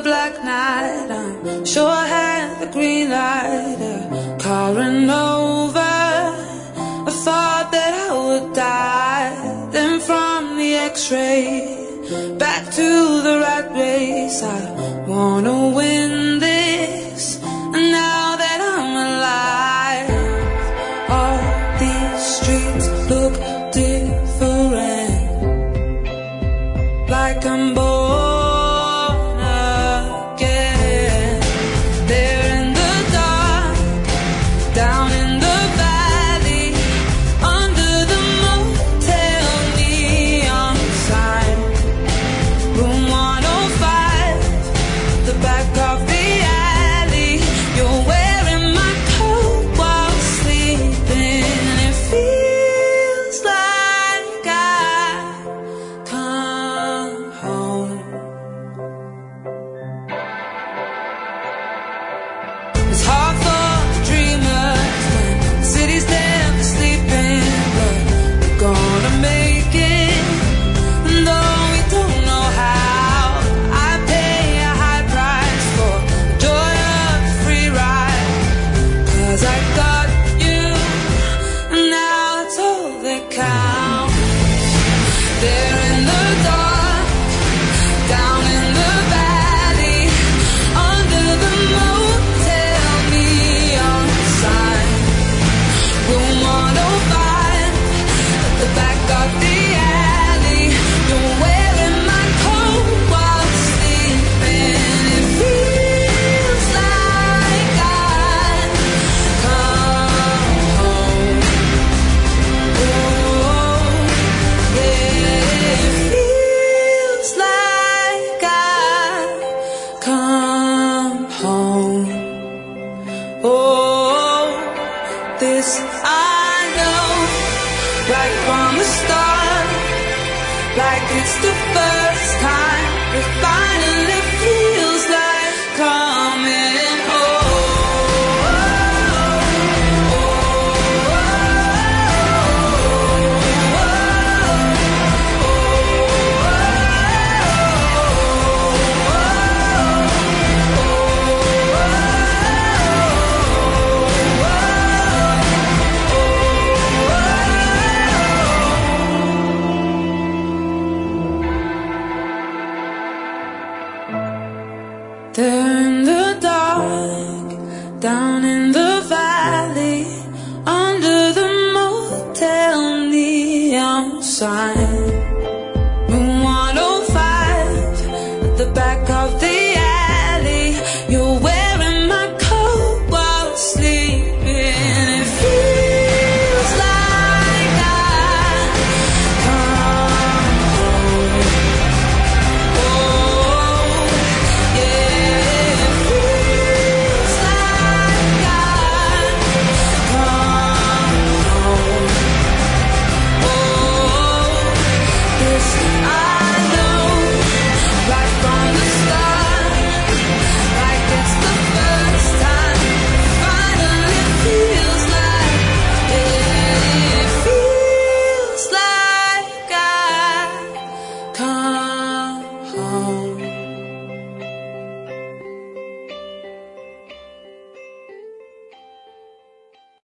black night, I'm sure I had the green light, car ran over. I thought that I would die. Then from the x-ray back to the rat race, I wanna win this. And now that I'm alive, all these streets look different, like I'm born again. There in the dark, down in the valley, under the motel neon sign, room 105, the back of the alley. You're wearing my coat while sleeping. It feels like I've come home. It's hard for dreamers when the city's there for sleeping, but we're gonna make it, and though we don't know how. I pay a high price for the joy of a free ride, 'cause I got you, and now that's all that counts. There in the dark, down in the valley, under the motel neon sign, room 105, at the back of the alley. You're wearing my coat while sleeping. It feels like I've come home. Oh, yeah, it feels like I've come home. Oh, this I know, right from the start, like it's the first time. It finally feels like coming home. There in the dark, down in the valley, under the motel neon sign.